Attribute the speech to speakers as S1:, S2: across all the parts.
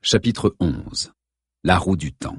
S1: Chapitre 11. La roue du temps.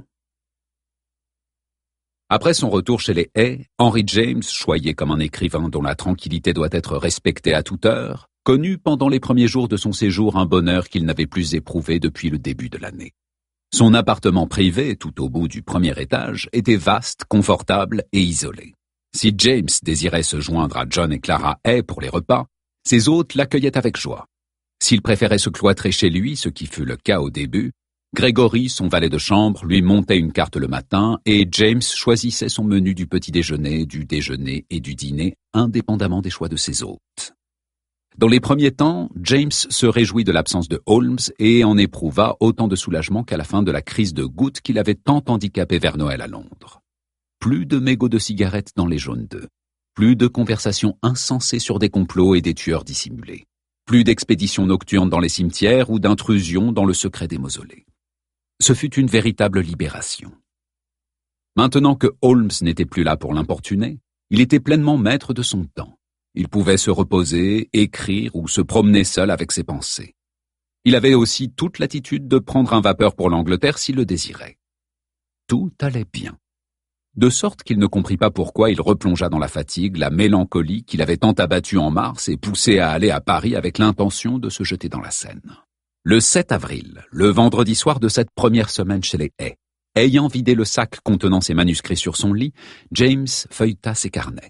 S1: Après son retour chez les Hay, Henry James, choyé comme un écrivain dont la tranquillité doit être respectée à toute heure, connut pendant les premiers jours de son séjour un bonheur qu'il n'avait plus éprouvé depuis le début de l'année. Son appartement privé, tout au bout du premier étage, était vaste, confortable et isolé. Si James désirait se joindre à John et Clara Hay pour les repas, ses hôtes l'accueillaient avec joie. S'il préférait se cloîtrer chez lui, ce qui fut le cas au début, Gregory, son valet de chambre, lui montait une carte le matin et James choisissait son menu du petit déjeuner, du déjeuner et du dîner, indépendamment des choix de ses hôtes. Dans les premiers temps, James se réjouit de l'absence de Holmes et en éprouva autant de soulagement qu'à la fin de la crise de goutte qu'il avait tant handicapé vers Noël à Londres. Plus de mégots de cigarettes dans les jaunes d'œufs, plus de conversations insensées sur des complots et des tueurs dissimulés. Plus d'expéditions nocturnes dans les cimetières ou d'intrusions dans le secret des mausolées. Ce fut une véritable libération. Maintenant que Holmes n'était plus là pour l'importuner, il était pleinement maître de son temps. Il pouvait se reposer, écrire ou se promener seul avec ses pensées. Il avait aussi toute l'attitude de prendre un vapeur pour l'Angleterre s'il le désirait. Tout allait bien. De sorte qu'il ne comprit pas pourquoi il replongea dans la fatigue, la mélancolie qui l'avait tant abattu en mars et poussé à aller à Paris avec l'intention de se jeter dans la Seine. Le 7 avril, le vendredi soir de cette première semaine chez les Hay, ayant vidé le sac contenant ses manuscrits sur son lit, James feuilleta ses carnets.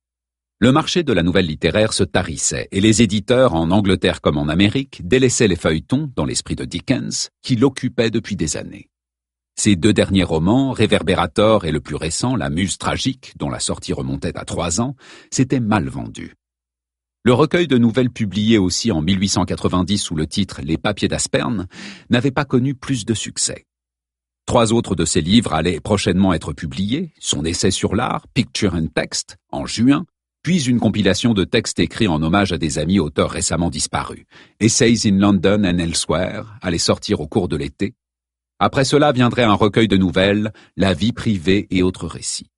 S1: Le marché de la nouvelle littéraire se tarissait et les éditeurs, en Angleterre comme en Amérique, délaissaient les feuilletons, dans l'esprit de Dickens, qui l'occupaient depuis des années. Ses deux derniers romans, Réverbérator et le plus récent, La Muse tragique, dont la sortie remontait à 3 ans, s'étaient mal vendus. Le recueil de nouvelles publié aussi en 1890 sous le titre Les papiers d'Asperne n'avait pas connu plus de succès. 3 autres de ses livres allaient prochainement être publiés, son essai sur l'art, Picture and Text, en juin, puis une compilation de textes écrits en hommage à des amis auteurs récemment disparus, Essays in London and Elsewhere, allait sortir au cours de l'été. Après cela viendrait un recueil de nouvelles, La vie privée et autres récits.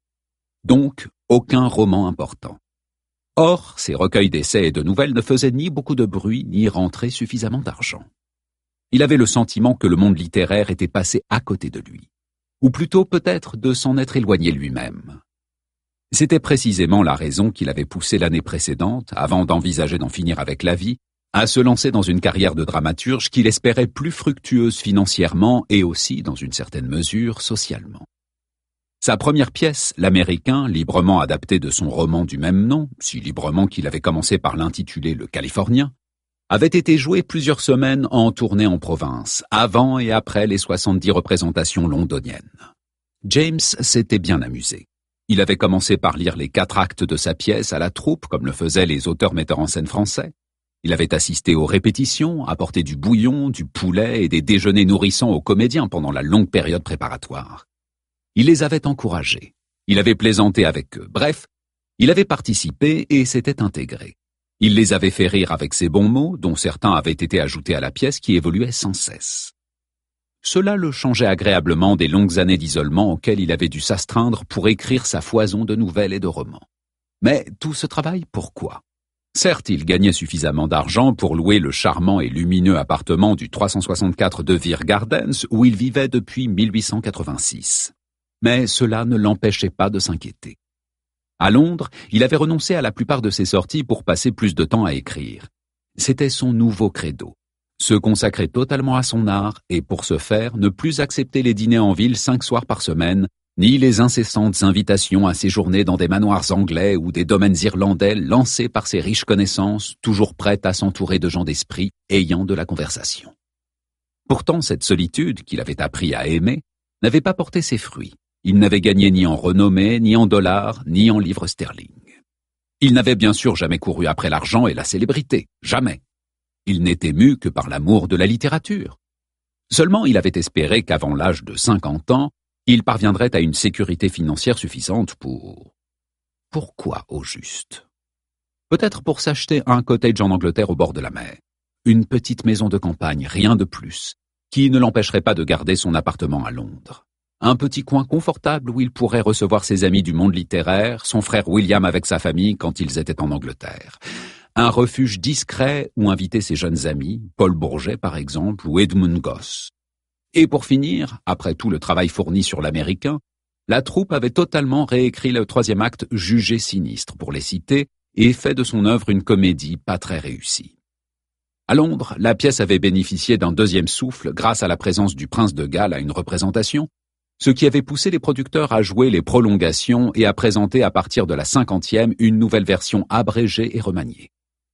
S1: Donc, aucun roman important. Or, ces recueils d'essais et de nouvelles ne faisaient ni beaucoup de bruit, ni rentrer suffisamment d'argent. Il avait le sentiment que le monde littéraire était passé à côté de lui. Ou plutôt peut-être de s'en être éloigné lui-même. C'était précisément la raison qui l'avait poussé l'année précédente, avant d'envisager d'en finir avec la vie, à se lancer dans une carrière de dramaturge qu'il espérait plus fructueuse financièrement et aussi, dans une certaine mesure, socialement. Sa première pièce, L'Américain, librement adaptée de son roman du même nom, si librement qu'il avait commencé par l'intituler Le Californien, avait été jouée plusieurs semaines en tournée en province, avant et après les 70 représentations londoniennes. James s'était bien amusé. Il avait commencé par lire les 4 actes de sa pièce à la troupe, comme le faisaient les auteurs metteurs en scène français. Il avait assisté aux répétitions, apporté du bouillon, du poulet et des déjeuners nourrissants aux comédiens pendant la longue période préparatoire. Il les avait encouragés. Il avait plaisanté avec eux. Bref, il avait participé et s'était intégré. Il les avait fait rire avec ses bons mots, dont certains avaient été ajoutés à la pièce qui évoluait sans cesse. Cela le changeait agréablement des longues années d'isolement auxquelles il avait dû s'astreindre pour écrire sa foison de nouvelles et de romans. Mais tout ce travail, pourquoi ? Certes, il gagnait suffisamment d'argent pour louer le charmant et lumineux appartement du 364 de Vere Gardens où il vivait depuis 1886. Mais cela ne l'empêchait pas de s'inquiéter. À Londres, il avait renoncé à la plupart de ses sorties pour passer plus de temps à écrire. C'était son nouveau credo. Se consacrer totalement à son art et, pour ce faire, ne plus accepter les dîners en ville 5 soirs par semaine, ni les incessantes invitations à séjourner dans des manoirs anglais ou des domaines irlandais lancés par ses riches connaissances, toujours prêtes à s'entourer de gens d'esprit ayant de la conversation. Pourtant, cette solitude, qu'il avait appris à aimer, n'avait pas porté ses fruits. Il n'avait gagné ni en renommée, ni en dollars, ni en livres sterling. Il n'avait bien sûr jamais couru après l'argent et la célébrité, jamais. Il n'était mu que par l'amour de la littérature. Seulement, il avait espéré qu'avant l'âge de 50 ans, il parviendrait à une sécurité financière suffisante pour... Pourquoi, au juste ? Peut-être pour s'acheter un cottage en Angleterre au bord de la mer. Une petite maison de campagne, rien de plus, qui ne l'empêcherait pas de garder son appartement à Londres. Un petit coin confortable où il pourrait recevoir ses amis du monde littéraire, son frère William avec sa famille quand ils étaient en Angleterre. un refuge discret où inviter ses jeunes amis, Paul Bourget par exemple, ou Edmund Goss. Et pour finir, après tout le travail fourni sur l'américain, la troupe avait totalement réécrit le troisième acte jugé sinistre, pour les citer, et fait de son œuvre une comédie pas très réussie. À Londres, la pièce avait bénéficié d'un deuxième souffle grâce à la présence du prince de Galles à une représentation, ce qui avait poussé les producteurs à jouer les prolongations et à présenter à partir de la 50e une nouvelle version abrégée et remaniée.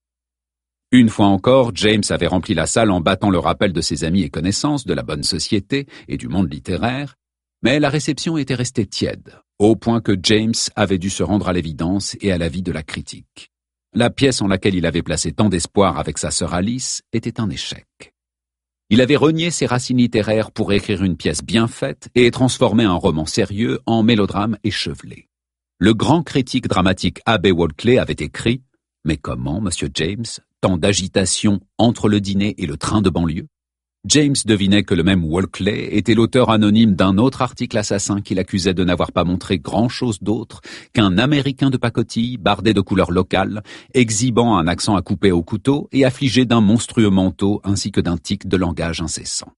S1: Une fois encore, James avait rempli la salle en battant le rappel de ses amis et connaissances de la bonne société et du monde littéraire, mais la réception était restée tiède, au point que James avait dû se rendre à l'évidence et à l'avis de la critique. La pièce en laquelle il avait placé tant d'espoir avec sa sœur Alice était un échec. Il avait renié ses racines littéraires pour écrire une pièce bien faite et transformer un roman sérieux en mélodrame échevelé. Le grand critique dramatique Abbé Walkley avait écrit « Mais comment, monsieur James, tant d'agitation entre le dîner et le train de banlieue ?» James devinait que le même Walkley était l'auteur anonyme d'un autre article assassin qu'il accusait de n'avoir pas montré grand-chose d'autre qu'un Américain de pacotille, bardé de couleurs locales, exhibant un accent à couper au couteau et affligé d'un monstrueux manteau ainsi que d'un tic de langage incessant.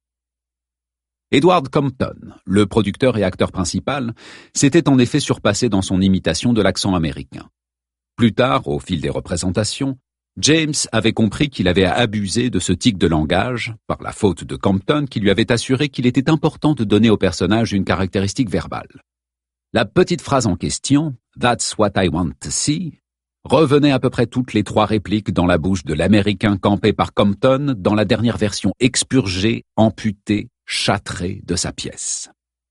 S1: Edward Compton, le producteur et acteur principal, s'était en effet surpassé dans son imitation de l'accent américain. Plus tard, au fil des représentations, James avait compris qu'il avait abusé de ce tic de langage, par la faute de Compton qui lui avait assuré qu'il était important de donner au personnage une caractéristique verbale. La petite phrase en question, « That's what I want to see », revenait à peu près toutes les 3 répliques dans la bouche de l'Américain campé par Compton dans la dernière version expurgée, amputée, châtrée de sa pièce.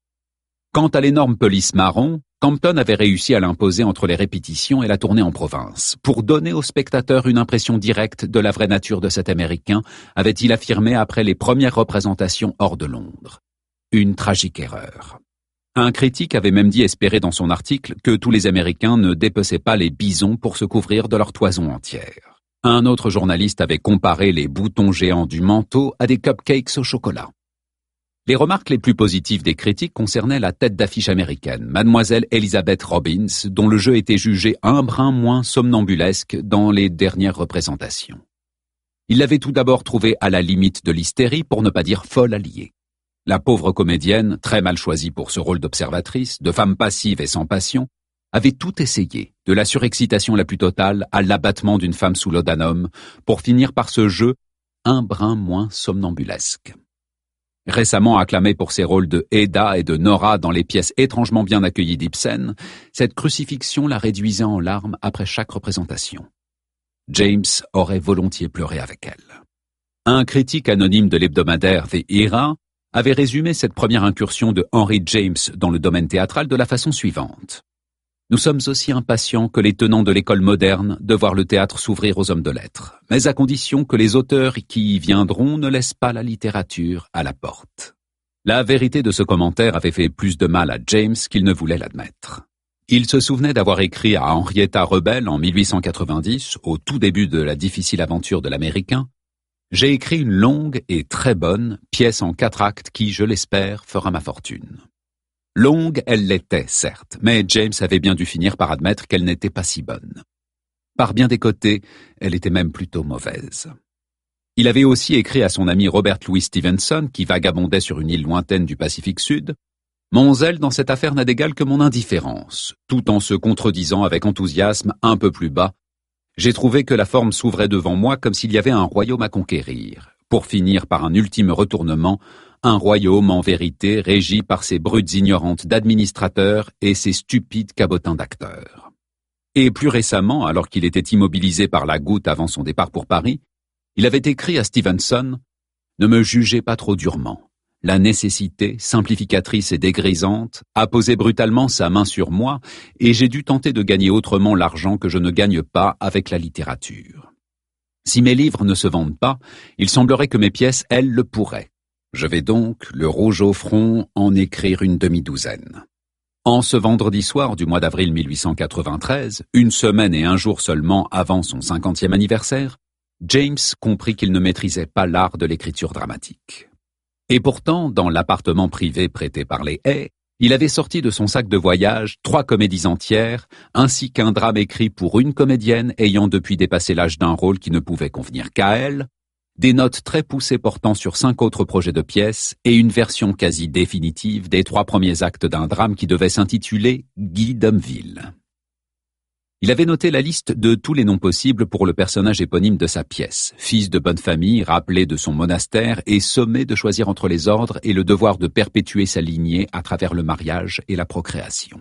S1: Quant à l'énorme pelisse marron, Compton avait réussi à l'imposer entre les répétitions et la tournée en province, pour donner au spectateur une impression directe de la vraie nature de cet Américain, avait-il affirmé après les premières représentations hors de Londres. Une tragique erreur. Un critique avait même dit espérer dans son article que tous les Américains ne dépeçaient pas les bisons pour se couvrir de leur toison entière. Un autre journaliste avait comparé les boutons géants du manteau à des cupcakes au chocolat. Les remarques les plus positives des critiques concernaient la tête d'affiche américaine, Mademoiselle Elizabeth Robbins, dont le jeu était jugé un brin moins somnambulesque dans les dernières représentations. Il l'avait tout d'abord trouvée à la limite de l'hystérie, pour ne pas dire folle alliée. La pauvre comédienne, très mal choisie pour ce rôle d'observatrice, de femme passive et sans passion, avait tout essayé, de la surexcitation la plus totale à l'abattement d'une femme sous laudanum, pour finir par ce jeu un brin moins somnambulesque. Récemment acclamée pour ses rôles de Ada et de Nora dans les pièces étrangement bien accueillies d'Ibsen, cette crucifixion la réduisait en larmes après chaque représentation. James aurait volontiers pleuré avec elle. Un critique anonyme de l'hebdomadaire The Era avait résumé cette première incursion de Henry James dans le domaine théâtral de la façon suivante. Nous sommes aussi impatients que les tenants de l'école moderne de voir le théâtre s'ouvrir aux hommes de lettres, mais à condition que les auteurs qui y viendront ne laissent pas la littérature à la porte. La vérité de ce commentaire avait fait plus de mal à James qu'il ne voulait l'admettre. Il se souvenait d'avoir écrit à Henrietta Rebel en 1890, au tout début de la difficile aventure de l'Américain, « J'ai écrit une longue et très bonne pièce en 4 actes qui, je l'espère, fera ma fortune. » Longue, elle l'était, certes, mais James avait bien dû finir par admettre qu'elle n'était pas si bonne. Par bien des côtés, elle était même plutôt mauvaise. Il avait aussi écrit à son ami Robert Louis Stevenson, qui vagabondait sur une île lointaine du Pacifique Sud, « Mon zèle dans cette affaire n'a d'égal que mon indifférence, tout en se contredisant avec enthousiasme un peu plus bas. J'ai trouvé que la forme s'ouvrait devant moi comme s'il y avait un royaume à conquérir, pour finir par un ultime retournement, un royaume en vérité régi par ces brutes ignorantes d'administrateurs et ces stupides cabotins d'acteurs. » Et plus récemment, alors qu'il était immobilisé par la goutte avant son départ pour Paris, il avait écrit à Stevenson « Ne me jugez pas trop durement. La nécessité, simplificatrice et dégrisante, a posé brutalement sa main sur moi et j'ai dû tenter de gagner autrement l'argent que je ne gagne pas avec la littérature. Si mes livres ne se vendent pas, il semblerait que mes pièces, elles, le pourraient. Je vais donc, le rouge au front, en écrire une demi-douzaine. » En ce vendredi soir du mois d'avril 1893, 1 semaine et 1 jour seulement avant son 50e anniversaire, James comprit qu'il ne maîtrisait pas l'art de l'écriture dramatique. Et pourtant, dans l'appartement privé prêté par les Hay, Il avait sorti de son sac de voyage 3 comédies entières, ainsi qu'un drame écrit pour une comédienne ayant depuis dépassé l'âge d'un rôle qui ne pouvait convenir qu'à elle, des notes très poussées portant sur 5 autres projets de pièces et une version quasi définitive des 3 premiers actes d'un drame qui devait s'intituler Guy d'Homeville. Il avait noté la liste de tous les noms possibles pour le personnage éponyme de sa pièce, fils de bonne famille, rappelé de son monastère et sommé de choisir entre les ordres et le devoir de perpétuer sa lignée à travers le mariage et la procréation.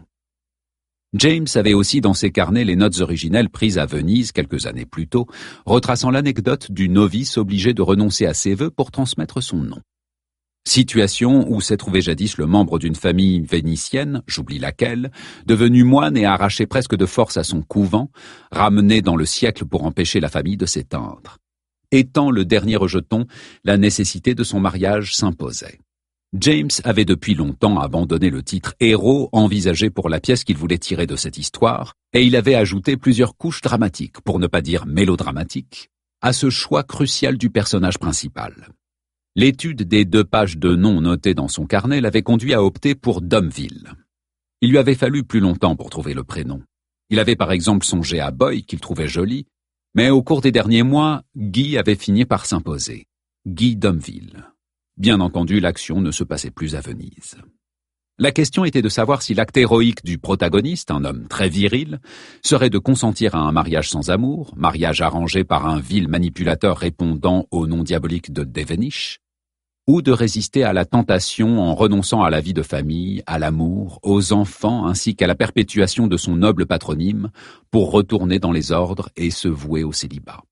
S1: James avait aussi dans ses carnets les notes originelles prises à Venise quelques années plus tôt, retraçant l'anecdote du novice obligé de renoncer à ses vœux pour transmettre son nom. Situation où s'est trouvé jadis le membre d'une famille vénitienne, j'oublie laquelle, devenu moine et arraché presque de force à son couvent, ramené dans le siècle pour empêcher la famille de s'éteindre. Étant le dernier rejeton, la nécessité de son mariage s'imposait. James avait depuis longtemps abandonné le titre héros envisagé pour la pièce qu'il voulait tirer de cette histoire, et il avait ajouté plusieurs couches dramatiques, pour ne pas dire mélodramatiques, à ce choix crucial du personnage principal. L'étude des 2 pages de noms notés dans son carnet l'avait conduit à opter pour D'Homeville. Il lui avait fallu plus longtemps pour trouver le prénom. Il avait par exemple songé à Boy, qu'il trouvait joli, mais au cours des derniers mois, Guy avait fini par s'imposer. Guy d'Homeville. Bien entendu, l'action ne se passait plus à Venise. La question était de savoir si l'acte héroïque du protagoniste, un homme très viril, serait de consentir à un mariage sans amour, mariage arrangé par un vil manipulateur répondant au nom diabolique de Devenish, ou de résister à la tentation en renonçant à la vie de famille, à l'amour, aux enfants ainsi qu'à la perpétuation de son noble patronyme pour retourner dans les ordres et se vouer au célibat.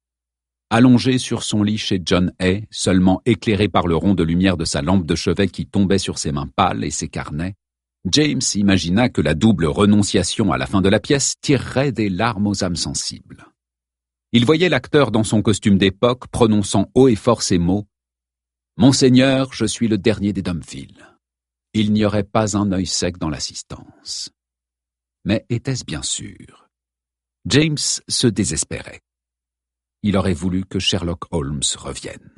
S1: Allongé sur son lit chez John Hay, seulement éclairé par le rond de lumière de sa lampe de chevet qui tombait sur ses mains pâles et ses carnets, James imagina que la double renonciation à la fin de la pièce tirerait des larmes aux âmes sensibles. Il voyait l'acteur dans son costume d'époque prononçant haut et fort ces mots « Monseigneur, je suis le dernier des d'Homeville. Il n'y aurait pas un œil sec dans l'assistance. » Mais était-ce bien sûr? James se désespérait. Il aurait voulu que Sherlock Holmes revienne.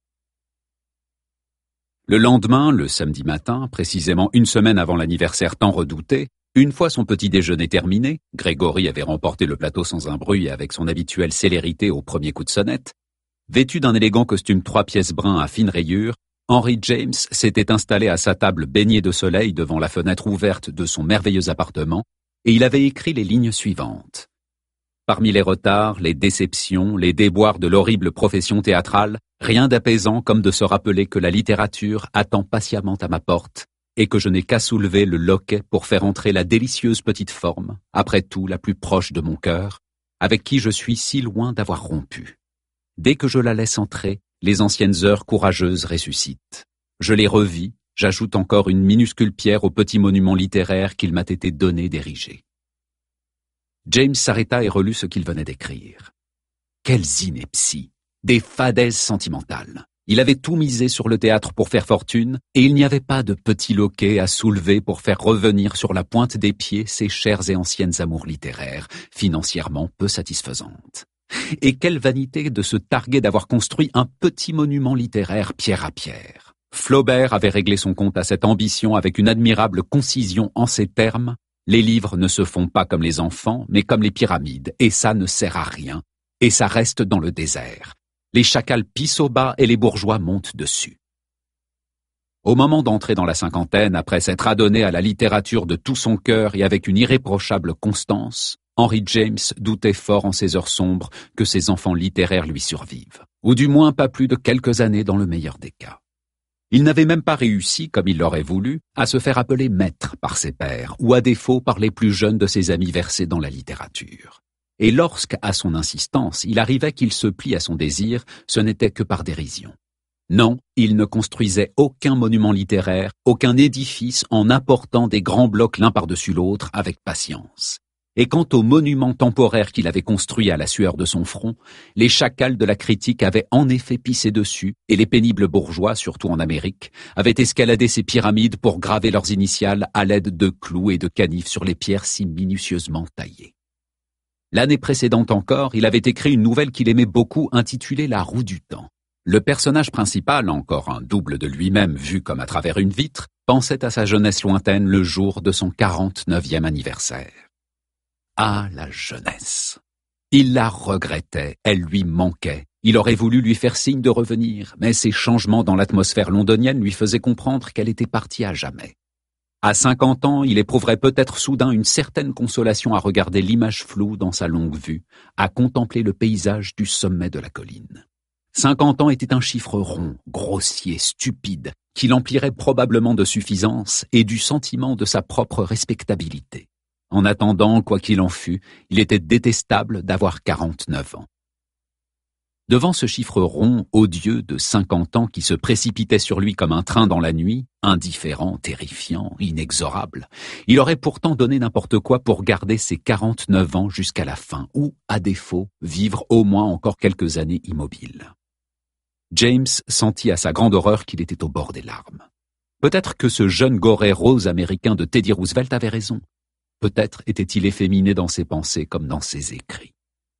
S1: Le lendemain, le samedi matin, précisément 1 semaine avant l'anniversaire tant redouté, une fois son petit déjeuner terminé, Grégory avait remporté le plateau sans un bruit et avec son habituelle célérité au premier coup de sonnette. Vêtu d'un élégant costume 3 pièces brun à fine rayure, Henry James s'était installé à sa table baignée de soleil devant la fenêtre ouverte de son merveilleux appartement et il avait écrit les lignes suivantes. Parmi les retards, les déceptions, les déboires de l'horrible profession théâtrale, rien d'apaisant comme de se rappeler que la littérature attend patiemment à ma porte et que je n'ai qu'à soulever le loquet pour faire entrer la délicieuse petite forme, après tout la plus proche de mon cœur, avec qui je suis si loin d'avoir rompu. Dès que je la laisse entrer, les anciennes heures courageuses ressuscitent. Je les revis, j'ajoute encore une minuscule pierre au petit monument littéraire qu'il m'a été donné d'ériger. James s'arrêta et relut ce qu'il venait d'écrire. Quelles inepties, des fadaises sentimentales. Il avait tout misé sur le théâtre pour faire fortune, et il n'y avait pas de petit loquet à soulever pour faire revenir sur la pointe des pieds ses chères et anciennes amours littéraires, financièrement peu satisfaisantes. Et quelle vanité de se targuer d'avoir construit un petit monument littéraire pierre à pierre. Flaubert avait réglé son compte à cette ambition avec une admirable concision en ces termes. Les livres ne se font pas comme les enfants, mais comme les pyramides, et ça ne sert à rien, et ça reste dans le désert. Les chacals pissent au bas et les bourgeois montent dessus. Au moment d'entrer dans la cinquantaine, après s'être adonné à la littérature de tout son cœur et avec une irréprochable constance, Henry James doutait fort en ces heures sombres que ses enfants littéraires lui survivent, ou du moins pas plus de quelques années dans le meilleur des cas. Il n'avait même pas réussi, comme il l'aurait voulu, à se faire appeler maître par ses pairs, ou à défaut par les plus jeunes de ses amis versés dans la littérature. Et lorsque, à son insistance, il arrivait qu'il se plie à son désir, ce n'était que par dérision. Non, il ne construisait aucun monument littéraire, aucun édifice en apportant des grands blocs l'un par-dessus l'autre avec patience. Et quant aux monuments temporaires qu'il avait construits à la sueur de son front, les chacals de la critique avaient en effet pissé dessus, et les pénibles bourgeois, surtout en Amérique, avaient escaladé ces pyramides pour graver leurs initiales à l'aide de clous et de canifs sur les pierres si minutieusement taillées. L'année précédente encore, il avait écrit une nouvelle qu'il aimait beaucoup intitulée La Roue du Temps. Le personnage principal, encore un double de lui-même vu comme à travers une vitre, pensait à sa jeunesse lointaine le jour de son 49e anniversaire. Ah, la jeunesse! Il la regrettait, elle lui manquait. Il aurait voulu lui faire signe de revenir, mais ces changements dans l'atmosphère londonienne lui faisaient comprendre qu'elle était partie à jamais. À 50 ans, il éprouverait peut-être soudain une certaine consolation à regarder l'image floue dans sa longue vue, à contempler le paysage du sommet de la colline. 50 ans était un chiffre rond, grossier, stupide, qui l'emplirait probablement de suffisance et du sentiment de sa propre respectabilité. En attendant, quoi qu'il en fût, il était détestable d'avoir 49 ans. Devant ce chiffre rond, odieux de 50 ans qui se précipitait sur lui comme un train dans la nuit, indifférent, terrifiant, inexorable, il aurait pourtant donné n'importe quoi pour garder ses 49 ans jusqu'à la fin, ou, à défaut, vivre au moins encore quelques années immobile. James sentit à sa grande horreur qu'il était au bord des larmes. Peut-être que ce jeune goret rose américain de Teddy Roosevelt avait raison. Peut-être était-il efféminé dans ses pensées comme dans ses écrits.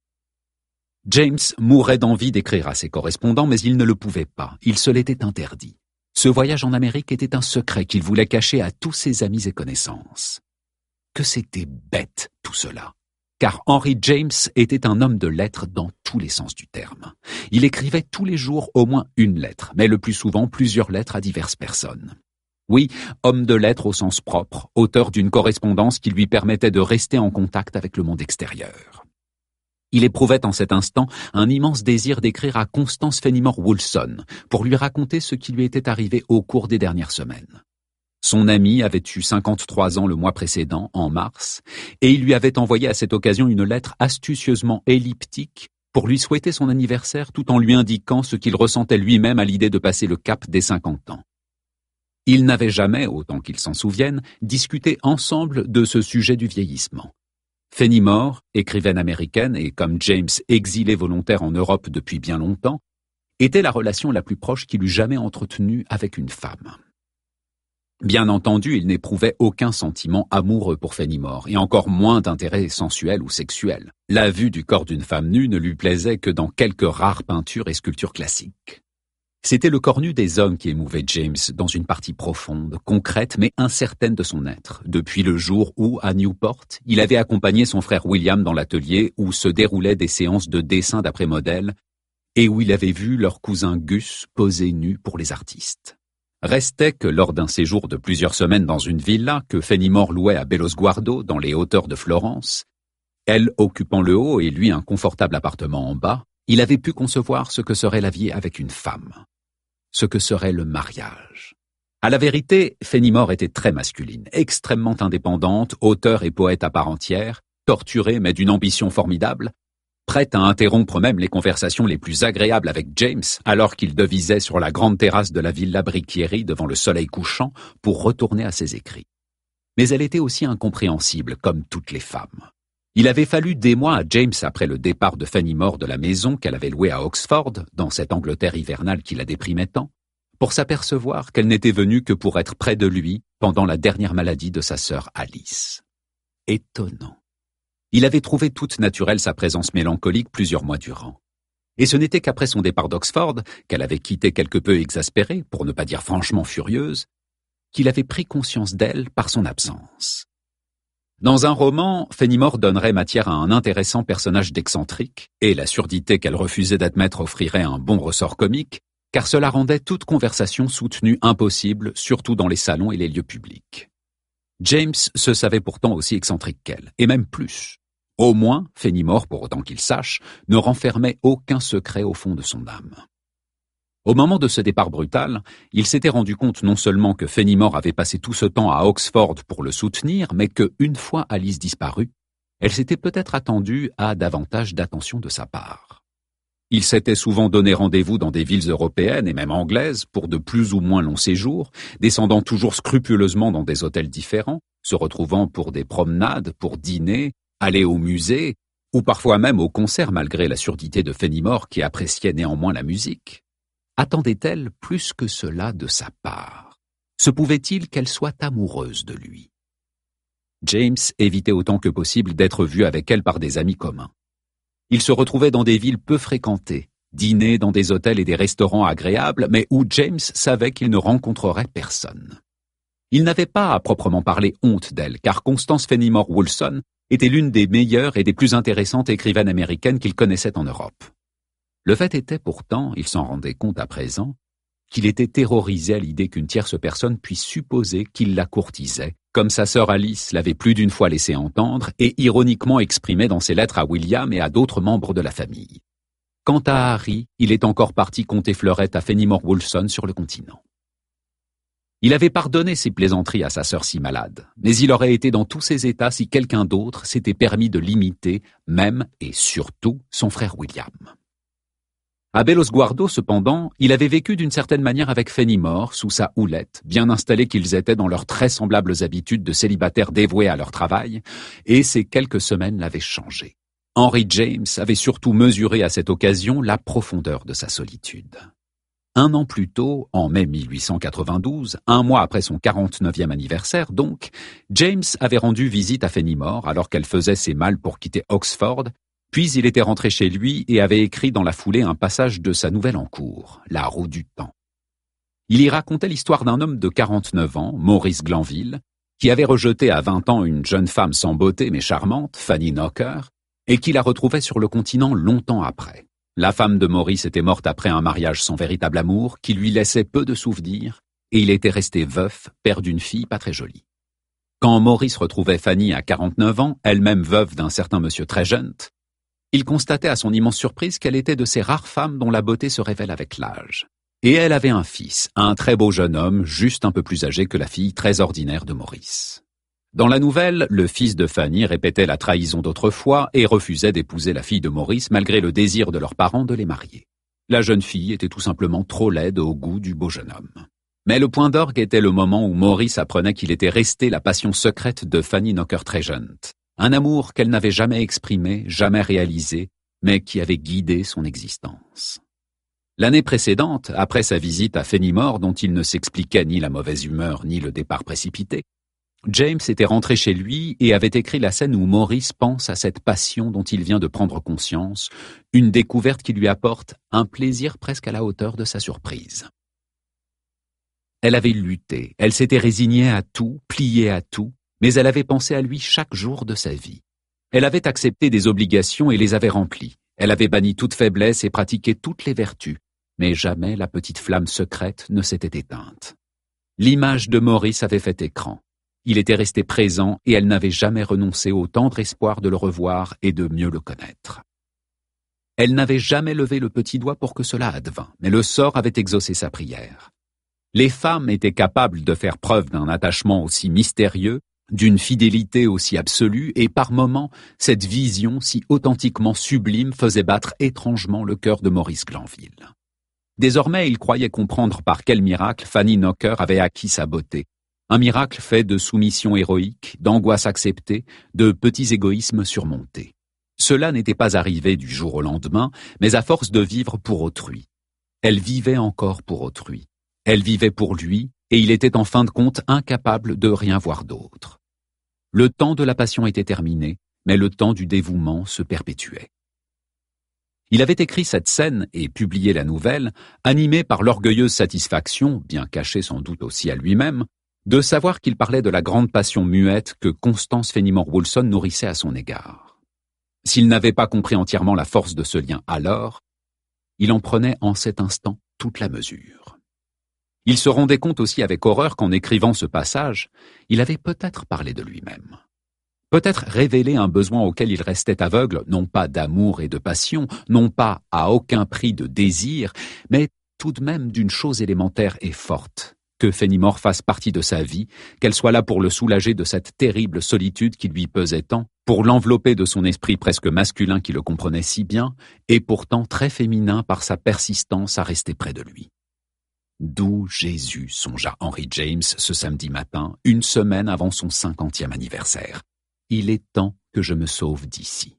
S1: James mourait d'envie d'écrire à ses correspondants, mais il ne le pouvait pas. Il se l'était interdit. Ce voyage en Amérique était un secret qu'il voulait cacher à tous ses amis et connaissances. Que c'était bête, tout cela. Car Henry James était un homme de lettres dans tous les sens du terme. Il écrivait tous les jours au moins une lettre, mais le plus souvent plusieurs lettres à diverses personnes. Oui, homme de lettres au sens propre, auteur d'une correspondance qui lui permettait de rester en contact avec le monde extérieur. Il éprouvait en cet instant un immense désir d'écrire à Constance Fenimore Woolson pour lui raconter ce qui lui était arrivé au cours des dernières semaines. Son ami avait eu 53 ans le mois précédent, en mars, et il lui avait envoyé à cette occasion une lettre astucieusement elliptique pour lui souhaiter son anniversaire tout en lui indiquant ce qu'il ressentait lui-même à l'idée de passer le cap des 50 ans. Ils n'avaient jamais, autant qu'ils s'en souviennent, discuté ensemble de ce sujet du vieillissement. Fenimore, écrivaine américaine et comme James exilé volontaire en Europe depuis bien longtemps, était la relation la plus proche qu'il eût jamais entretenue avec une femme. Bien entendu, il n'éprouvait aucun sentiment amoureux pour Fenimore, et encore moins d'intérêt sensuel ou sexuel. La vue du corps d'une femme nue ne lui plaisait que dans quelques rares peintures et sculptures classiques. C'était le corps nu des hommes qui émouvait James dans une partie profonde, concrète mais incertaine de son être, depuis le jour où, à Newport, il avait accompagné son frère William dans l'atelier où se déroulaient des séances de dessin d'après modèle et où il avait vu leur cousin Gus poser nu pour les artistes. Restait que lors d'un séjour de plusieurs semaines dans une villa que Fenimore louait à Bellosguardo, dans les hauteurs de Florence, elle occupant le haut et lui un confortable appartement en bas, il avait pu concevoir ce que serait la vie avec une femme. Ce que serait le mariage. À la vérité, Fenimore était très masculine, extrêmement indépendante, auteure et poète à part entière, torturée mais d'une ambition formidable, prête à interrompre même les conversations les plus agréables avec James alors qu'il devisait sur la grande terrasse de la Villa Bricchieri devant le soleil couchant pour retourner à ses écrits. Mais elle était aussi incompréhensible, comme toutes les femmes. Il avait fallu des mois à James après le départ de Fenimore de la maison qu'elle avait louée à Oxford, dans cette Angleterre hivernale qui la déprimait tant, pour s'apercevoir qu'elle n'était venue que pour être près de lui pendant la dernière maladie de sa sœur Alice. Étonnant. Il avait trouvé toute naturelle sa présence mélancolique plusieurs mois durant. Et ce n'était qu'après son départ d'Oxford, qu'elle avait quitté quelque peu exaspérée, pour ne pas dire franchement furieuse, qu'il avait pris conscience d'elle par son absence. Dans un roman, Fenimore donnerait matière à un intéressant personnage d'excentrique, et la surdité qu'elle refusait d'admettre offrirait un bon ressort comique, car cela rendait toute conversation soutenue impossible, surtout dans les salons et les lieux publics. James se savait pourtant aussi excentrique qu'elle, et même plus. Au moins, Fenimore, pour autant qu'il sache, ne renfermait aucun secret au fond de son âme. Au moment de ce départ brutal, il s'était rendu compte non seulement que Fenimore avait passé tout ce temps à Oxford pour le soutenir, mais que, une fois Alice disparue, elle s'était peut-être attendue à davantage d'attention de sa part. Il s'était souvent donné rendez-vous dans des villes européennes et même anglaises pour de plus ou moins longs séjours, descendant toujours scrupuleusement dans des hôtels différents, se retrouvant pour des promenades, pour dîner, aller au musée, ou parfois même au concert malgré la surdité de Fenimore qui appréciait néanmoins la musique. Attendait-elle plus que cela de sa part? Se pouvait-il qu'elle soit amoureuse de lui? James évitait autant que possible d'être vu avec elle par des amis communs. Il se retrouvait dans des villes peu fréquentées, dîner dans des hôtels et des restaurants agréables, mais où James savait qu'il ne rencontrerait personne. Il n'avait pas à proprement parler honte d'elle, car Constance Fenimore Woolson était l'une des meilleures et des plus intéressantes écrivaines américaines qu'il connaissait en Europe. Le fait était pourtant, il s'en rendait compte à présent, qu'il était terrorisé à l'idée qu'une tierce personne puisse supposer qu'il la courtisait, comme sa sœur Alice l'avait plus d'une fois laissé entendre et ironiquement exprimé dans ses lettres à William et à d'autres membres de la famille. Quant à Harry, il est encore parti conter fleurette à Fenimore Woolson sur le continent. Il avait pardonné ses plaisanteries à sa sœur si malade, mais il aurait été dans tous ses états si quelqu'un d'autre s'était permis de l'imiter, même et surtout son frère William. À Bellosguardo, cependant, il avait vécu d'une certaine manière avec Fenimore, sous sa houlette, bien installés qu'ils étaient dans leurs très semblables habitudes de célibataires dévoués à leur travail, et ces quelques semaines l'avaient changé. Henry James avait surtout mesuré à cette occasion la profondeur de sa solitude. 1 an plus tôt, en mai 1892, 1 mois après son 49e anniversaire donc, James avait rendu visite à Fenimore alors qu'elle faisait ses malles pour quitter Oxford, puis il était rentré chez lui et avait écrit dans la foulée un passage de sa nouvelle en cours, La roue du temps. Il y racontait l'histoire d'un homme de 49 ans, Maurice Glanville, qui avait rejeté à 20 ans une jeune femme sans beauté mais charmante, Fanny Knocker, et qui la retrouvait sur le continent longtemps après. La femme de Maurice était morte après un mariage sans véritable amour, qui lui laissait peu de souvenirs, et il était resté veuf, père d'une fille pas très jolie. Quand Maurice retrouvait Fanny à 49 ans, elle-même veuve d'un certain monsieur Trégent, il constatait à son immense surprise qu'elle était de ces rares femmes dont la beauté se révèle avec l'âge. Et elle avait un fils, un très beau jeune homme, juste un peu plus âgé que la fille très ordinaire de Maurice. Dans la nouvelle, le fils de Fanny répétait la trahison d'autrefois et refusait d'épouser la fille de Maurice malgré le désir de leurs parents de les marier. La jeune fille était tout simplement trop laide au goût du beau jeune homme. Mais le point d'orgue était le moment où Maurice apprenait qu'il était resté la passion secrète de Fanny Knocker Trégent, un amour qu'elle n'avait jamais exprimé, jamais réalisé, mais qui avait guidé son existence. L'année précédente, après sa visite à Fenimore dont il ne s'expliquait ni la mauvaise humeur ni le départ précipité, James était rentré chez lui et avait écrit la scène où Maurice pense à cette passion dont il vient de prendre conscience, une découverte qui lui apporte un plaisir presque à la hauteur de sa surprise. Elle avait lutté, elle s'était résignée à tout, pliée à tout, mais elle avait pensé à lui chaque jour de sa vie. Elle avait accepté des obligations et les avait remplies. Elle avait banni toute faiblesse et pratiqué toutes les vertus, mais jamais la petite flamme secrète ne s'était éteinte. L'image de Maurice avait fait écran. Il était resté présent et elle n'avait jamais renoncé au tendre espoir de le revoir et de mieux le connaître. Elle n'avait jamais levé le petit doigt pour que cela advînt, mais le sort avait exaucé sa prière. Les femmes étaient capables de faire preuve d'un attachement aussi mystérieux, d'une fidélité aussi absolue, et par moments, cette vision si authentiquement sublime faisait battre étrangement le cœur de Maurice Glanville. Désormais, il croyait comprendre par quel miracle Fanny Knocker avait acquis sa beauté. Un miracle fait de soumission héroïque, d'angoisse acceptée, de petits égoïsmes surmontés. Cela n'était pas arrivé du jour au lendemain, mais à force de vivre pour autrui. Elle vivait encore pour autrui. Elle vivait pour lui, et il était en fin de compte incapable de rien voir d'autre. Le temps de la passion était terminé, mais le temps du dévouement se perpétuait. Il avait écrit cette scène et publié la nouvelle, animé par l'orgueilleuse satisfaction, bien cachée sans doute aussi à lui-même, de savoir qu'il parlait de la grande passion muette que Constance Fenimore Woolson nourrissait à son égard. S'il n'avait pas compris entièrement la force de ce lien alors, il en prenait en cet instant toute la mesure. Il se rendait compte aussi avec horreur qu'en écrivant ce passage, il avait peut-être parlé de lui-même. Peut-être révélé un besoin auquel il restait aveugle, non pas d'amour et de passion, non pas à aucun prix de désir, mais tout de même d'une chose élémentaire et forte, que Fenimore fasse partie de sa vie, qu'elle soit là pour le soulager de cette terrible solitude qui lui pesait tant, pour l'envelopper de son esprit presque masculin qui le comprenait si bien, et pourtant très féminin par sa persistance à rester près de lui. D'où Jésus, songea Henry James ce samedi matin, 1 semaine avant son 50e anniversaire. Il est temps que je me sauve d'ici.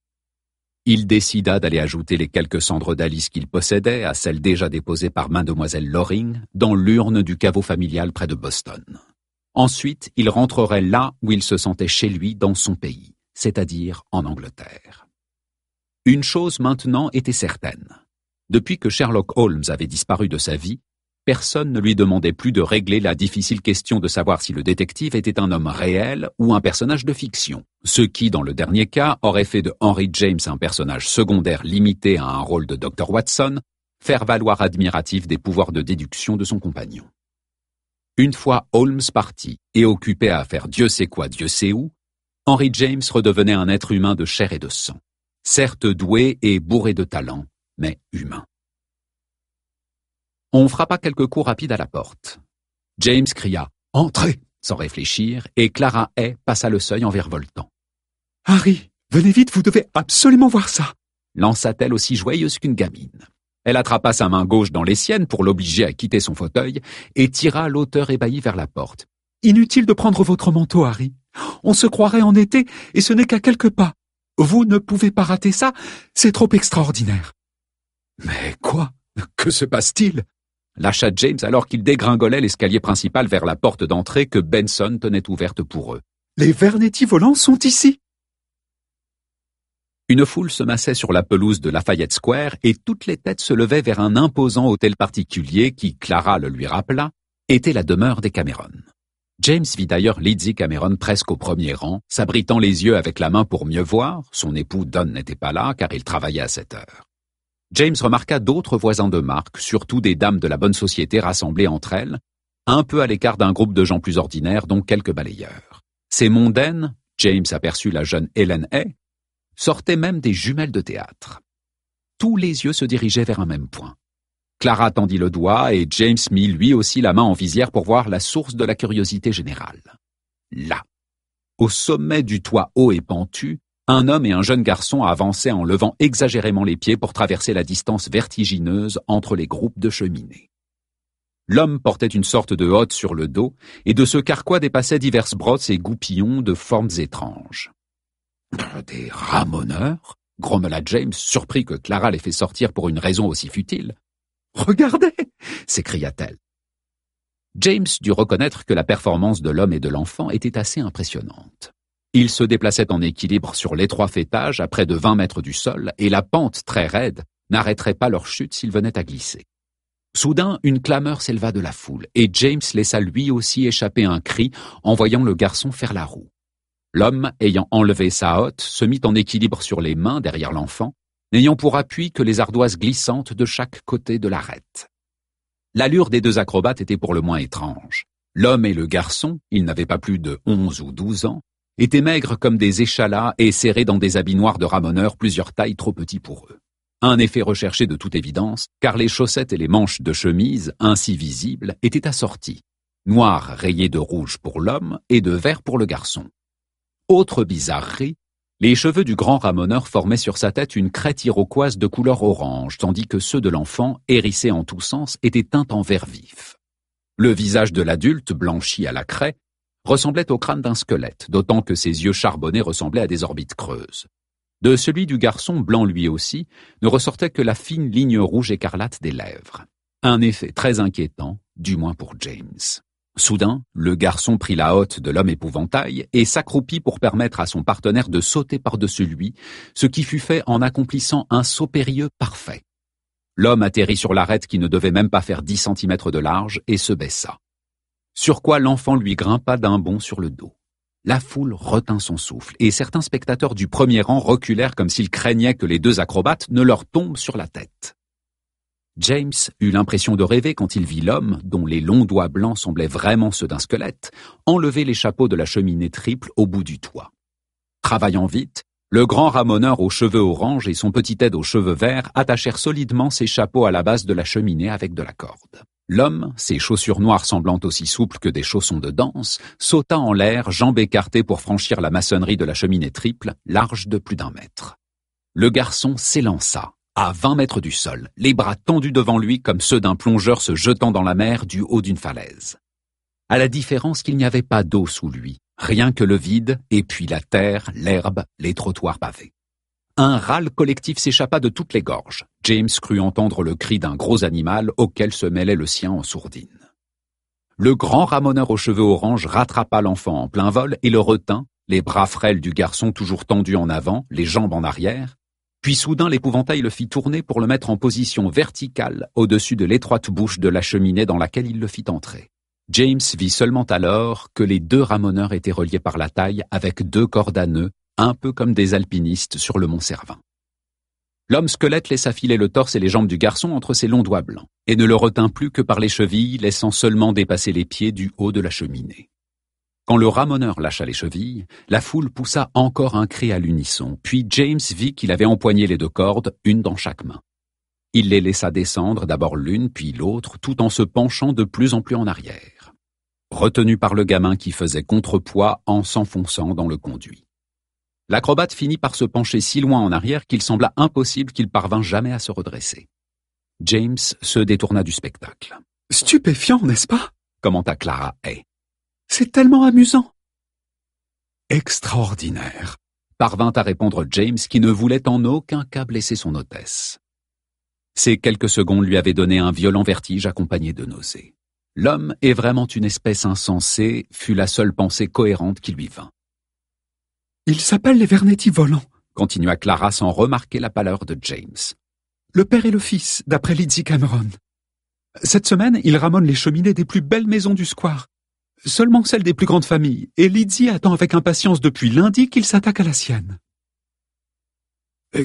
S1: Il décida d'aller ajouter les quelques cendres d'Alice qu'il possédait à celles déjà déposées par mademoiselle Loring dans l'urne du caveau familial près de Boston. Ensuite, il rentrerait là où il se sentait chez lui dans son pays, c'est-à-dire en Angleterre. Une chose maintenant était certaine. Depuis que Sherlock Holmes avait disparu de sa vie, personne ne lui demandait plus de régler la difficile question de savoir si le détective était un homme réel ou un personnage de fiction, ce qui, dans le dernier cas, aurait fait de Henry James un personnage secondaire limité à un rôle de Dr. Watson, faire valoir admiratif des pouvoirs de déduction de son compagnon. Une fois Holmes parti et occupé à faire Dieu sait quoi, Dieu sait où, Henry James redevenait un être humain de chair et de sang, certes doué et bourré de talent, mais humain. On frappa quelques coups rapides à la porte. James cria « Entrez !» sans réfléchir, et Clara Hay passa le seuil en virevoltant.
S2: « Harry, venez vite, vous devez absolument voir ça !»
S1: lança-t-elle aussi joyeuse qu'une gamine. Elle attrapa sa main gauche dans les siennes pour l'obliger à quitter son fauteuil et tira l'auteur ébahi vers la porte.
S2: « Inutile de prendre votre manteau, Harry. On se croirait en été et ce n'est qu'à quelques pas. Vous ne pouvez pas rater ça, c'est trop extraordinaire. »
S1: « Mais quoi? Que se passe-t-il » lâcha James alors qu'il dégringolait l'escalier principal vers la porte d'entrée que Benson tenait ouverte pour eux.
S2: « Les Vernetti volants sont ici !»
S1: Une foule se massait sur la pelouse de Lafayette Square et toutes les têtes se levaient vers un imposant hôtel particulier qui, Clara le lui rappela, était la demeure des Cameron. James vit d'ailleurs Lizzie Cameron presque au premier rang, s'abritant les yeux avec la main pour mieux voir. Son époux Don n'était pas là car il travaillait à cette heure. James remarqua d'autres voisins de marque, surtout des dames de la bonne société rassemblées entre elles, un peu à l'écart d'un groupe de gens plus ordinaires, dont quelques balayeurs. Ces mondaines, James aperçut la jeune Helen Hay, sortaient même des jumelles de théâtre. Tous les yeux se dirigeaient vers un même point. Clara tendit le doigt et James mit lui aussi la main en visière pour voir la source de la curiosité générale. Là, au sommet du toit haut et pentu, un homme et un jeune garçon avançaient en levant exagérément les pieds pour traverser la distance vertigineuse entre les groupes de cheminées. L'homme portait une sorte de hotte sur le dos, et de ce carquois dépassaient diverses brosses et goupillons de formes étranges. « Des ramoneurs » grommela James, surpris que Clara les fait sortir pour une raison aussi futile.
S2: « Regardez »
S1: s'écria-t-elle. James dut reconnaître que la performance de l'homme et de l'enfant était assez impressionnante. Ils se déplaçaient en équilibre sur l'étroit faîtage à près de 20 mètres du sol, et la pente très raide n'arrêterait pas leur chute s'ils venaient à glisser. Soudain, une clameur s'éleva de la foule, et James laissa lui aussi échapper un cri en voyant le garçon faire la roue. L'homme, ayant enlevé sa hotte, se mit en équilibre sur les mains derrière l'enfant, n'ayant pour appui que les ardoises glissantes de chaque côté de l'arête. L'allure des deux acrobates était pour le moins étrange. L'homme et le garçon, ils n'avaient pas plus de 11 ou 12 ans, étaient maigres comme des échalas et serrés dans des habits noirs de ramoneurs plusieurs tailles trop petits pour eux. Un effet recherché de toute évidence, car les chaussettes et les manches de chemise, ainsi visibles, étaient assorties. Noir rayé de rouge pour l'homme et de vert pour le garçon. Autre bizarrerie, les cheveux du grand ramoneur formaient sur sa tête une crête iroquoise de couleur orange, tandis que ceux de l'enfant, hérissés en tous sens, étaient teints en vert vif. Le visage de l'adulte, blanchi à la craie, ressemblait au crâne d'un squelette, d'autant que ses yeux charbonnés ressemblaient à des orbites creuses. De celui du garçon, blanc lui aussi, ne ressortait que la fine ligne rouge écarlate des lèvres. Un effet très inquiétant, du moins pour James. Soudain, le garçon prit la hotte de l'homme épouvantail et s'accroupit pour permettre à son partenaire de sauter par-dessus lui, ce qui fut fait en accomplissant un saut périlleux parfait. L'homme atterrit sur l'arête qui ne devait même pas faire 10 centimètres de large et se baissa. Sur quoi l'enfant lui grimpa d'un bond sur le dos. La foule retint son souffle et certains spectateurs du premier rang reculèrent comme s'ils craignaient que les deux acrobates ne leur tombent sur la tête. James eut l'impression de rêver quand il vit l'homme, dont les longs doigts blancs semblaient vraiment ceux d'un squelette, enlever les chapeaux de la cheminée triple au bout du toit. Travaillant vite, le grand ramoneur aux cheveux orange et son petit aide aux cheveux verts attachèrent solidement ses chapeaux à la base de la cheminée avec de la corde. L'homme, ses chaussures noires semblant aussi souples que des chaussons de danse, sauta en l'air, jambes écartées pour franchir la maçonnerie de la cheminée triple, large de plus d'1 mètre. Le garçon s'élança, à 20 mètres du sol, les bras tendus devant lui comme ceux d'un plongeur se jetant dans la mer du haut d'une falaise. À la différence qu'il n'y avait pas d'eau sous lui, rien que le vide, et puis la terre, l'herbe, les trottoirs pavés. Un râle collectif s'échappa de toutes les gorges. James crut entendre le cri d'un gros animal auquel se mêlait le sien en sourdine. Le grand ramoneur aux cheveux orange rattrapa l'enfant en plein vol et le retint, les bras frêles du garçon toujours tendus en avant, les jambes en arrière, Puis soudain l'épouvantail le fit tourner pour le mettre en position verticale au-dessus de l'étroite bouche de la cheminée dans laquelle il le fit entrer. James vit seulement alors que les 2 ramoneurs étaient reliés par la taille avec 2 cordes à nœuds, un peu comme des alpinistes sur le mont Cervin. L'homme squelette laissa filer le torse et les jambes du garçon entre ses longs doigts blancs, et ne le retint plus que par les chevilles, laissant seulement dépasser les pieds du haut de la cheminée. Quand le ramoneur lâcha les chevilles, la foule poussa encore un cri à l'unisson, puis James vit qu'il avait empoigné les 2 cordes, une dans chaque main. Il les laissa descendre, d'abord l'une, puis l'autre, tout en se penchant de plus en plus en arrière, retenu par le gamin qui faisait contrepoids en s'enfonçant dans le conduit. L'acrobate finit par se pencher si loin en arrière qu'il sembla impossible qu'il parvint jamais à se redresser. James se détourna du spectacle.
S2: « Stupéfiant, n'est-ce pas ?»
S1: commenta Clara Hay.
S2: « C'est tellement amusant !»« Extraordinaire !»
S1: parvint à répondre James qui ne voulait en aucun cas blesser son hôtesse. Ces quelques secondes lui avaient donné un violent vertige accompagné de nausées. L'homme est vraiment une espèce insensée, fut la seule pensée cohérente qui lui vint.
S2: « Ils s'appellent les Vernetti volants »,
S1: continua Clara sans remarquer la pâleur de James.
S2: « Le père et le fils, d'après Lizzie Cameron. Cette semaine, ils ramonent les cheminées des plus belles maisons du square. Seulement celles des plus grandes familles, et Lizzie attend avec impatience depuis lundi qu'il s'attaque à la sienne. »« Extraordinaire !»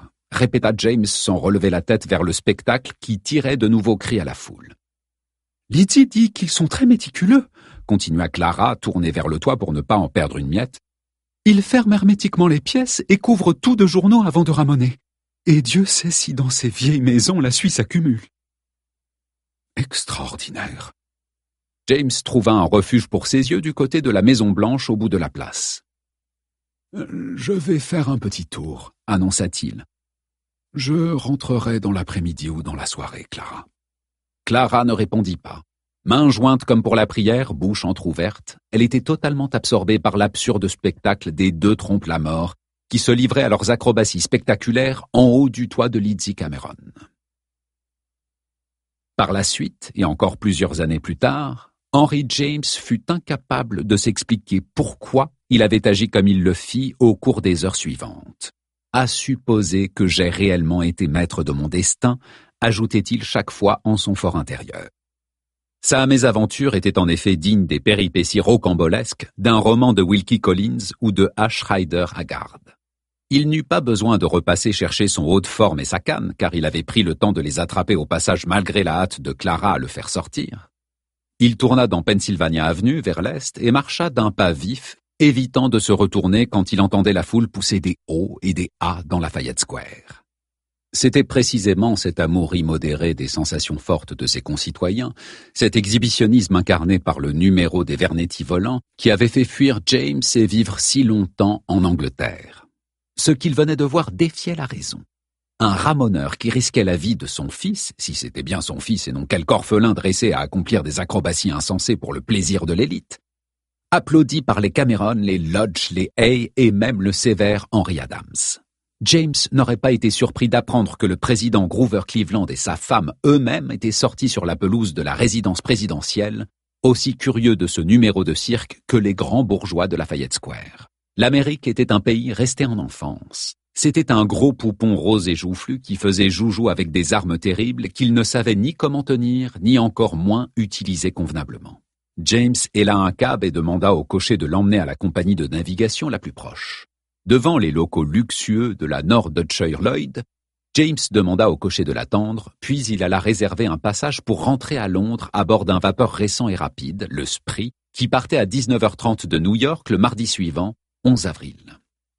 S1: répéta James sans relever la tête vers le spectacle qui tirait de nouveaux cris à la foule.
S2: « Lizzie dit qu'ils sont très méticuleux, »
S1: continua Clara, tournée vers le toit pour ne pas en perdre une miette.
S2: « Ils ferment hermétiquement les pièces et couvrent tout de journaux avant de ramoner. Et Dieu sait si dans ces vieilles maisons la suie s'accumule. » Extraordinaire.
S1: James trouva un refuge pour ses yeux du côté de la Maison Blanche au bout de la place.
S2: « Je vais faire un petit tour, »
S1: annonça-t-il.
S2: « Je rentrerai dans l'après-midi ou dans la soirée, Clara. »
S1: Clara ne répondit pas. Main jointe comme pour la prière, bouche entr'ouverte, elle était totalement absorbée par l'absurde spectacle des 2 trompe-la-mort qui se livraient à leurs acrobaties spectaculaires en haut du toit de Lizzie Cameron. Par la suite, et encore plusieurs années plus tard, Henry James fut incapable de s'expliquer pourquoi il avait agi comme il le fit au cours des heures suivantes. À supposer que j'ai réellement été maître de mon destin, ajoutait-il chaque fois en son fort intérieur. Sa mésaventure était en effet digne des péripéties rocambolesques d'un roman de Wilkie Collins ou de H. Rider Haggard. Il n'eut pas besoin de repasser chercher son haut de forme et sa canne, car il avait pris le temps de les attraper au passage malgré la hâte de Clara à le faire sortir. Il tourna dans Pennsylvania Avenue vers l'est et marcha d'un pas vif, évitant de se retourner quand il entendait la foule pousser des « O » et des « A » dans Lafayette Square. C'était précisément cet amour immodéré des sensations fortes de ses concitoyens, cet exhibitionnisme incarné par le numéro des Vernetti volants, qui avait fait fuir James et vivre si longtemps en Angleterre. Ce qu'il venait de voir défiait la raison. Un ramoneur qui risquait la vie de son fils, si c'était bien son fils et non quelque orphelin dressé à accomplir des acrobaties insensées pour le plaisir de l'élite, applaudi par les Cameron, les Lodge, les Hay et même le sévère Henry Adams. James n'aurait pas été surpris d'apprendre que le président Grover Cleveland et sa femme eux-mêmes étaient sortis sur la pelouse de la résidence présidentielle, aussi curieux de ce numéro de cirque que les grands bourgeois de Lafayette Square. L'Amérique était un pays resté en enfance. C'était un gros poupon rose et joufflu qui faisait joujou avec des armes terribles qu'il ne savait ni comment tenir, ni encore moins utiliser convenablement. James héla un cab et demanda au cocher de l'emmener à la compagnie de navigation la plus proche. Devant les locaux luxueux de la North Dutchshire Lloyd, James demanda au cocher de l'attendre, puis il alla réserver un passage pour rentrer à Londres à bord d'un vapeur récent et rapide, le Spree, qui partait à 19h30 de New York le mardi suivant, 11 avril.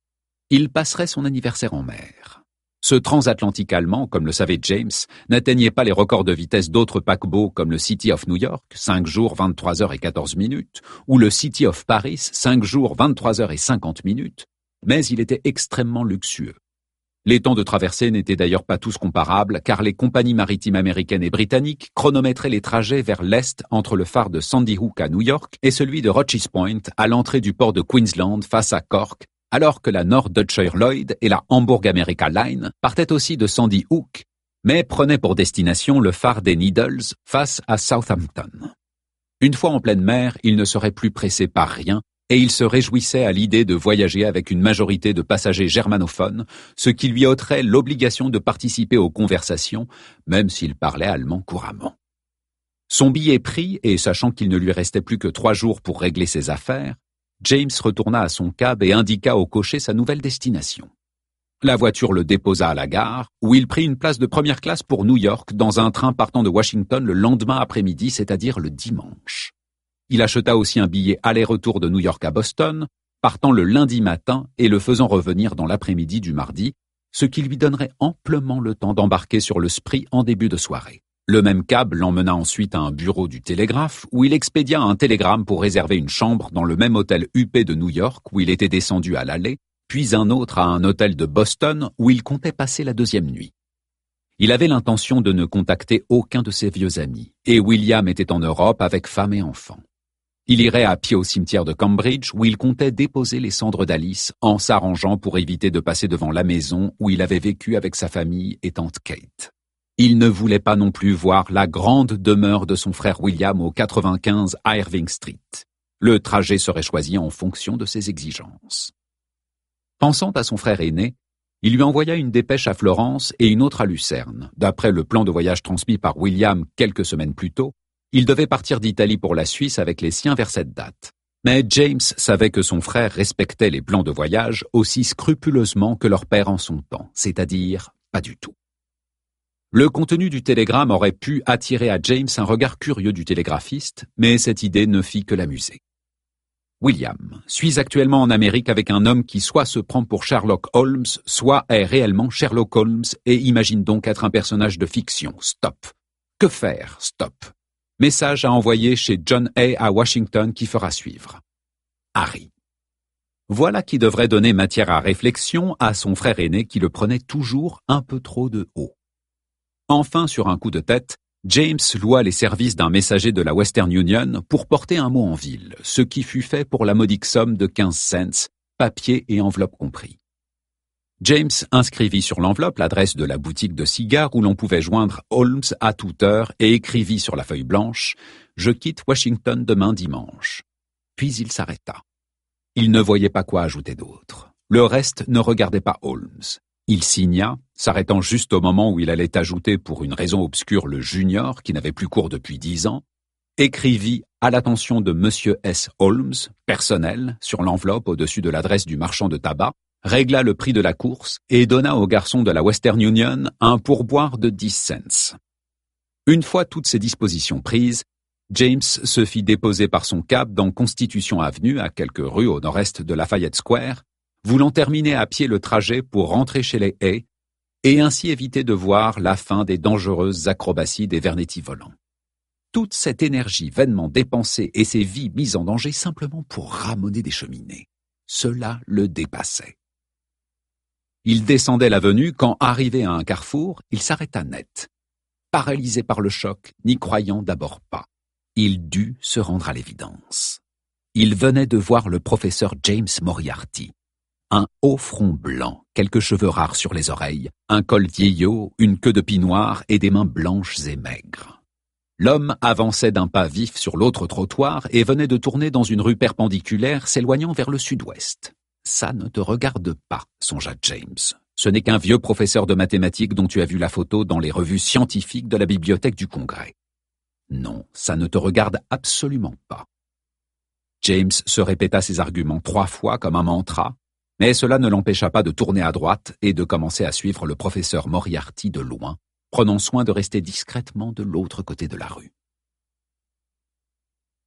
S1: Il passerait son anniversaire en mer. Ce transatlantique allemand, comme le savait James, n'atteignait pas les records de vitesse d'autres paquebots comme le City of New York, 5 jours, 23 heures et 14 minutes, ou le City of Paris, 5 jours, 23 heures et 50 minutes, mais il était extrêmement luxueux. Les temps de traversée n'étaient d'ailleurs pas tous comparables, car les compagnies maritimes américaines et britanniques chronométraient les trajets vers l'est entre le phare de Sandy Hook à New York et celui de Roches Point à l'entrée du port de Queensland face à Cork, alors que la North Dutchshire Lloyd et la Hamburg America Line partaient aussi de Sandy Hook, mais prenaient pour destination le phare des Needles face à Southampton. Une fois en pleine mer, ils ne seraient plus pressés par rien, et il se réjouissait à l'idée de voyager avec une majorité de passagers germanophones, ce qui lui ôterait l'obligation de participer aux conversations, même s'il parlait allemand couramment. Son billet pris, et sachant qu'il ne lui restait plus que 3 jours pour régler ses affaires, James retourna à son cab et indiqua au cocher sa nouvelle destination. La voiture le déposa à la gare, où il prit une place de première classe pour New York dans un train partant de Washington le lendemain après-midi, c'est-à-dire le dimanche. Il acheta aussi un billet aller-retour de New York à Boston, partant le lundi matin et le faisant revenir dans l'après-midi du mardi, ce qui lui donnerait amplement le temps d'embarquer sur le Spree en début de soirée. Le même cab l'emmena ensuite à un bureau du télégraphe où il expédia un télégramme pour réserver une chambre dans le même hôtel huppé de New York où il était descendu à l'aller, puis un autre à un hôtel de Boston où il comptait passer la 2e nuit. Il avait l'intention de ne contacter aucun de ses vieux amis, et William était en Europe avec femme et enfants. Il irait à pied au cimetière de Cambridge où il comptait déposer les cendres d'Alice en s'arrangeant pour éviter de passer devant la maison où il avait vécu avec sa famille et tante Kate. Il ne voulait pas non plus voir la grande demeure de son frère William au 95 Irving Street. Le trajet serait choisi en fonction de ses exigences. Pensant à son frère aîné, il lui envoya une dépêche à Florence et une autre à Lucerne. D'après le plan de voyage transmis par William quelques semaines plus tôt, il devait partir d'Italie pour la Suisse avec les siens vers cette date. Mais James savait que son frère respectait les plans de voyage aussi scrupuleusement que leur père en son temps, c'est-à-dire pas du tout. Le contenu du télégramme aurait pu attirer à James un regard curieux du télégraphiste, mais cette idée ne fit que l'amuser. William, suis actuellement en Amérique avec un homme qui soit se prend pour Sherlock Holmes, soit est réellement Sherlock Holmes et imagine donc être un personnage de fiction. Stop. Que faire? Stop. Message à envoyer chez John A. à Washington qui fera suivre. Harry. Voilà qui devrait donner matière à réflexion à son frère aîné qui le prenait toujours un peu trop de haut. Enfin, sur un coup de tête, James loua les services d'un messager de la Western Union pour porter un mot en ville, ce qui fut fait pour la modique somme de 15 cents, papier et enveloppe compris. James inscrivit sur l'enveloppe l'adresse de la boutique de cigares où l'on pouvait joindre Holmes à toute heure et écrivit sur la feuille blanche « Je quitte Washington demain dimanche ». Puis il s'arrêta. Il ne voyait pas quoi ajouter d'autre. Le reste ne regardait pas Holmes. Il signa, s'arrêtant juste au moment où il allait ajouter pour une raison obscure le junior, qui n'avait plus cours depuis 10 ans, écrivit à l'attention de Monsieur S. Holmes, personnel, sur l'enveloppe au-dessus de l'adresse du marchand de tabac, régla le prix de la course et donna au garçon de la Western Union un pourboire de 10 cents. Une fois toutes ces dispositions prises, James se fit déposer par son cab dans Constitution Avenue, à quelques rues au nord-est de Lafayette Square, voulant terminer à pied le trajet pour rentrer chez les Hay et ainsi éviter de voir la fin des dangereuses acrobaties des Vernetti volants. Toute cette énergie vainement dépensée et ses vies mises en danger simplement pour ramoner des cheminées, cela le dépassait. Il descendait l'avenue quand, arrivé à un carrefour, il s'arrêta net, paralysé par le choc, n'y croyant d'abord pas. Il dut se rendre à l'évidence. Il venait de voir le professeur James Moriarty. Un haut front blanc, quelques cheveux rares sur les oreilles, un col vieillot, une queue de pie noire et des mains blanches et maigres. L'homme avançait d'un pas vif sur l'autre trottoir et venait de tourner dans une rue perpendiculaire s'éloignant vers le sud-ouest. « Ça ne te regarde pas », songea James. « Ce n'est qu'un vieux professeur de mathématiques dont tu as vu la photo dans les revues scientifiques de la bibliothèque du Congrès. » Non, ça ne te regarde absolument pas. James se répéta ses arguments 3 fois comme un mantra, mais cela ne l'empêcha pas de tourner à droite et de commencer à suivre le professeur Moriarty de loin, prenant soin de rester discrètement de l'autre côté de la rue.